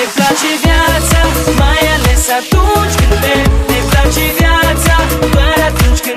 ne place viața, mai ales atunci când bem. Ne place viața, doar atunci când